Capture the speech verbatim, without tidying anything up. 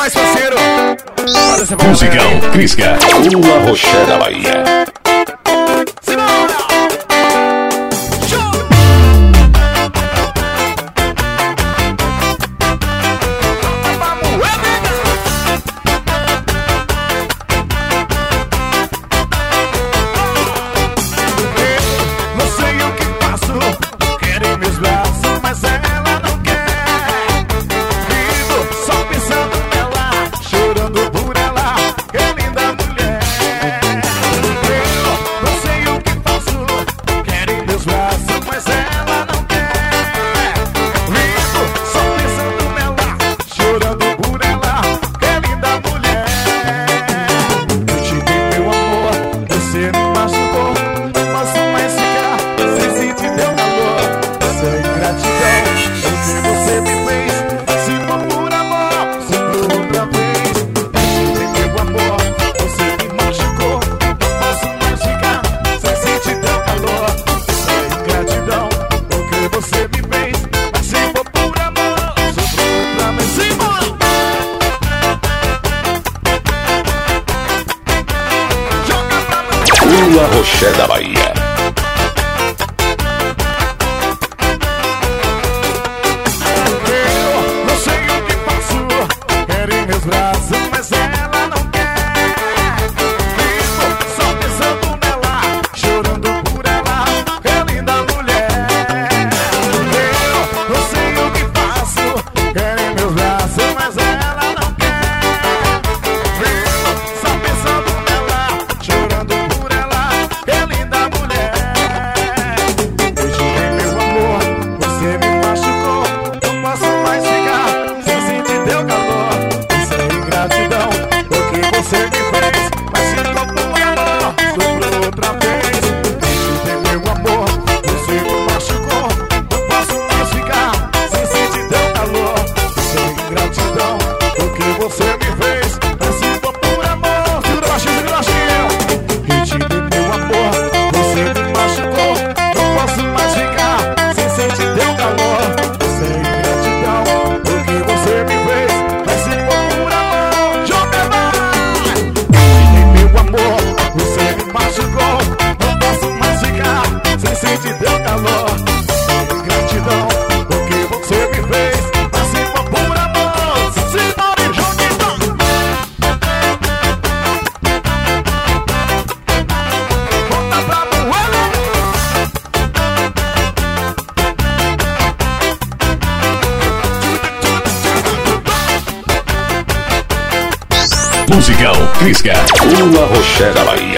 mais parceiro. Musicão Crisca, Lula Roché da Bahia. Lula Roché da Bahia. Eu não sei o que faço, quero em meus braços, mas ela não quer. Vivo só pensando nela, chorando por ela, que linda mulher. Eu não sei o que faço, quero em meus braços, mas ela não quer. Vivo só pensando nela, chorando por ela. Musicão Crisca, Lula Roché da Bahia.